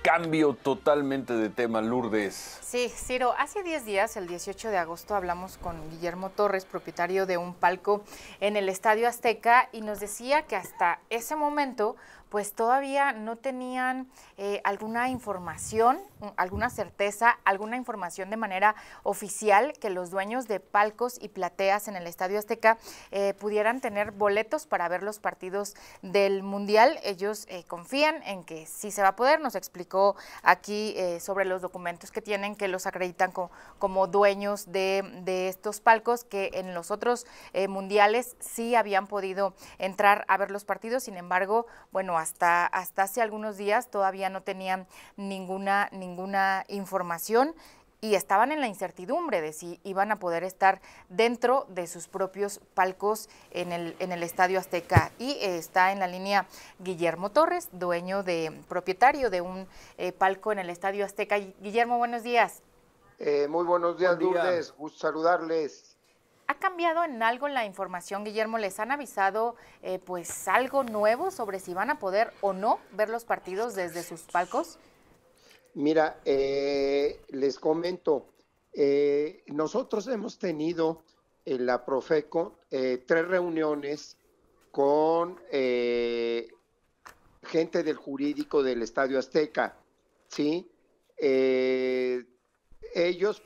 Cambio totalmente de tema, Lourdes. Sí, Ciro, hace 10 días, el 18 de agosto, hablamos con Guillermo Torres, propietario de un palco en el Estadio Azteca, y nos decía que hasta ese momento pues todavía no tenían alguna información, alguna certeza, alguna información de manera oficial que los dueños de palcos y plateas en el Estadio Azteca pudieran tener boletos para ver los partidos del Mundial. Ellos confían en que sí se va a poder. Nos explicó aquí sobre los documentos que tienen, que los acreditan como dueños de estos palcos, que en los otros mundiales sí habían podido entrar a ver los partidos. Sin embargo, bueno, hasta hace algunos días todavía no tenían ninguna información y estaban en la incertidumbre de si iban a poder estar dentro de sus propios palcos en el Estadio Azteca. Y está en la línea Guillermo Torres, propietario de un palco en el Estadio Azteca. Guillermo, buenos días. Muy buenos días, Buen día. Lourdes, gusto saludarles. ¿Ha cambiado en algo la información, Guillermo? ¿Les han avisado pues algo nuevo sobre si van a poder o no ver los partidos desde sus palcos? Mira, les comento, nosotros hemos tenido en la Profeco 3 reuniones con gente del jurídico del Estadio Azteca, ¿sí? Ellos,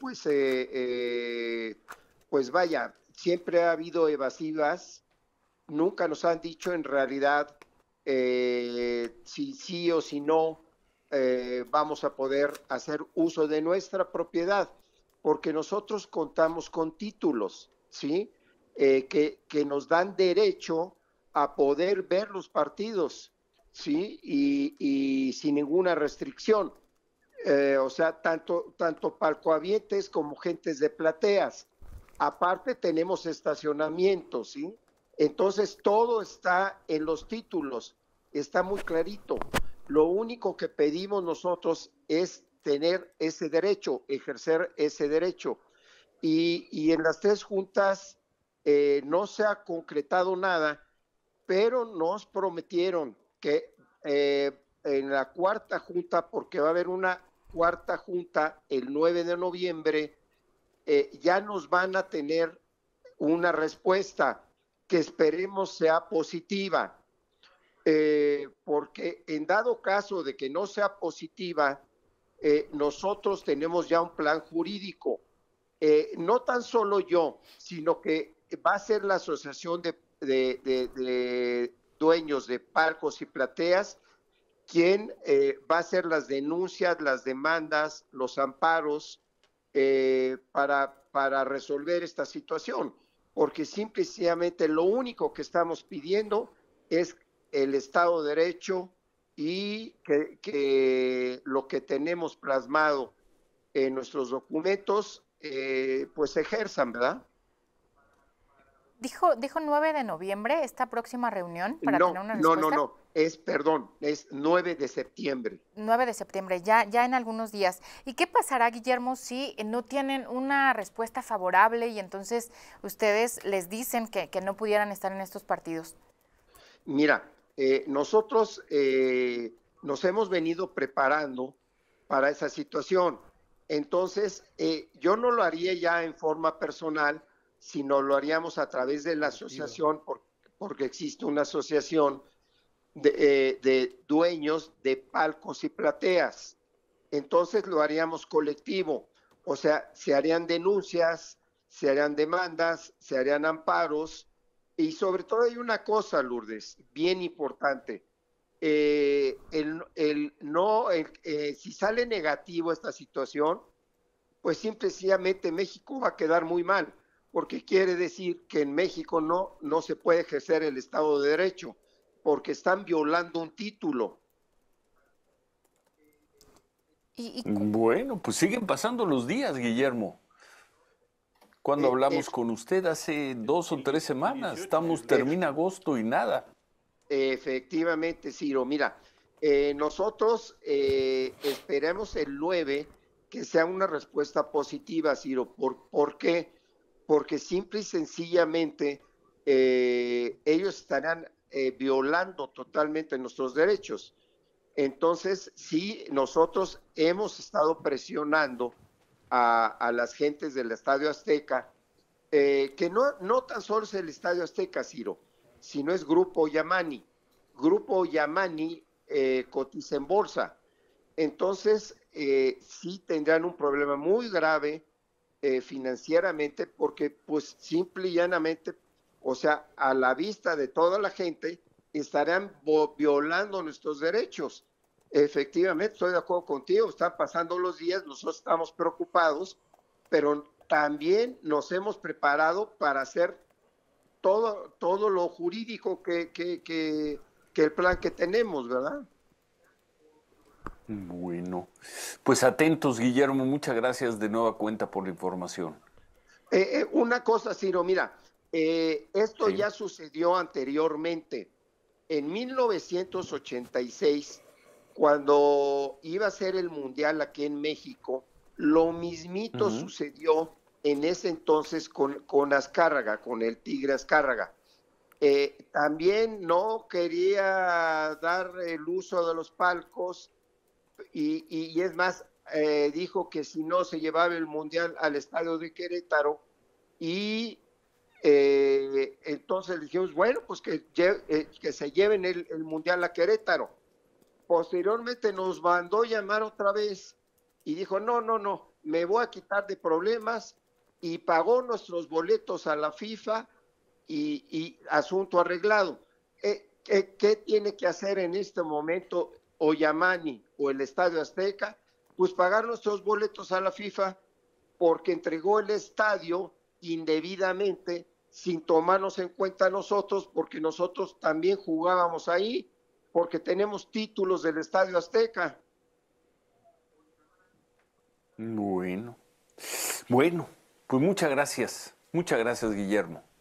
pues vaya, siempre ha habido evasivas, nunca nos han dicho en realidad si sí o si no vamos a poder hacer uso de nuestra propiedad, porque nosotros contamos con títulos, ¿sí? Que nos dan derecho a poder ver los partidos, ¿sí? Y sin ninguna restricción. O sea, tanto palcohabientes como gentes de plateas. Aparte tenemos estacionamientos, ¿sí? Entonces todo está en los títulos, está muy clarito. Lo único que pedimos nosotros es tener ese derecho, ejercer ese derecho. Y en las 3 juntas no se ha concretado nada, pero nos prometieron que en la 4ª junta, porque va a haber una 4ª junta el 9 de noviembre, ya nos van a tener una respuesta que esperemos sea positiva, porque en dado caso de que no sea positiva, nosotros tenemos ya un plan jurídico, no tan solo yo, sino que va a ser la asociación de dueños de palcos y plateas quien va a hacer las denuncias, las demandas, los amparos para resolver esta situación, porque simple y sencillamente lo único que estamos pidiendo es el Estado de Derecho y que lo que tenemos plasmado en nuestros documentos pues se ejerzan, ¿verdad? ¿Dijo 9 de noviembre esta próxima reunión para tener una respuesta? No, es 9 de septiembre. 9 de septiembre, ya en algunos días. ¿Y qué pasará, Guillermo, si no tienen una respuesta favorable y entonces ustedes les dicen que no pudieran estar en estos partidos? Mira, nosotros nos hemos venido preparando para esa situación. Entonces, yo no lo haría ya en forma personal, sino lo haríamos a través de la asociación, porque existe una asociación de dueños de palcos y plateas. Entonces lo haríamos colectivo, o sea, se harían denuncias, se harían demandas, se harían amparos, y sobre todo hay una cosa, Lourdes, bien importante. Si sale negativo esta situación, pues simple y sencillamente México va a quedar muy mal, porque quiere decir que en México no se puede ejercer el Estado de Derecho, porque están violando un título. Bueno, pues siguen pasando los días, Guillermo. Cuando hablamos con usted hace 2 o 3 semanas, termina agosto y nada. Efectivamente, Ciro, mira, nosotros esperemos el 9 que sea una respuesta positiva, Ciro. ¿Por qué? Porque simple y sencillamente ellos estarán violando totalmente nuestros derechos. Entonces, sí, nosotros hemos estado presionando a las gentes del Estadio Azteca, que no tan solo es el Estadio Azteca, Ciro, sino es Grupo Yamani. Grupo Yamani cotiza en bolsa. Entonces, sí tendrán un problema muy grave financieramente, porque pues simple y llanamente, o sea, a la vista de toda la gente, estarán violando nuestros derechos. Efectivamente, estoy de acuerdo contigo, están pasando los días, nosotros estamos preocupados, pero también nos hemos preparado para hacer todo lo jurídico que el plan que tenemos, ¿verdad? Bueno, pues atentos, Guillermo, muchas gracias de nueva cuenta por la información. Una cosa, Ciro, mira, esto Sí. ya sucedió anteriormente. En 1986, cuando iba a ser el Mundial aquí en México, lo mismito sucedió en ese entonces con Azcárraga, con el Tigre Azcárraga. También no quería dar el uso de los palcos y es más, dijo que si no se llevaba el Mundial al estadio de Querétaro y entonces dijimos, bueno, pues que se lleven el Mundial a Querétaro. Posteriormente nos mandó llamar otra vez y dijo, no, me voy a quitar de problemas, y pagó nuestros boletos a la FIFA y asunto arreglado. ¿Qué tiene que hacer en este momento o Yamani o el Estadio Azteca? Pues pagar nuestros boletos a la FIFA, porque entregó el estadio indebidamente, sin tomarnos en cuenta nosotros, porque nosotros también jugábamos ahí, porque tenemos títulos del Estadio Azteca. Bueno, pues muchas gracias, Guillermo.